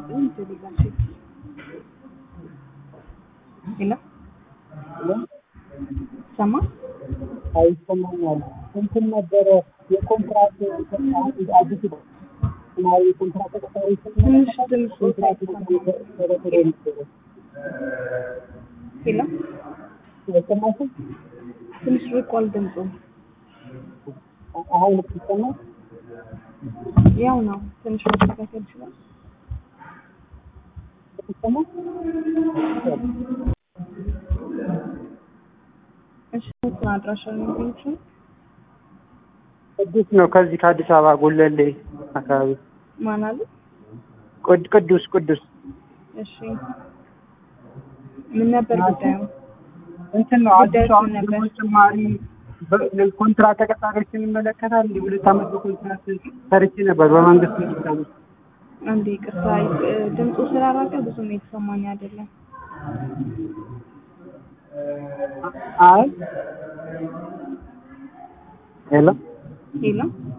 እንትን ይላል ሄሎ ሰማ አይሰማኛል እንትን ነበረ የኮንትራት አዲስ ነው የኮንትራት ተቀጣሪ ትንሽ ድምፅ ኮንትራት ሄሎ አይሰማሽም ትንሽ ርቋል ድምፁ አሁን ልትሰማ ያው ነው ትንሽ መስተካከል ይችላል ልትሰማ እሺ አድራሻው ነው እንጂ ቅዱስ ነው ከዚህ ከአዲስ አበባ ጎለሌ አካባቢ ማን አለ ቅዱስ እሺ ምን ነበር ጉዳዩ እንትን ነው አዲስ አበባ ተጨማሪ ኮንትራት ተቀጣሪዎችን ይመለከታል እንዴ 2 አመት ኮንትራት ሰርቼ ነበር በመንግስት ነው አንዴ ቅርታ ድምፁ ስላራቀ ብዙም የተሰማኝ አይደለም አይ ሄሎ ሄሎ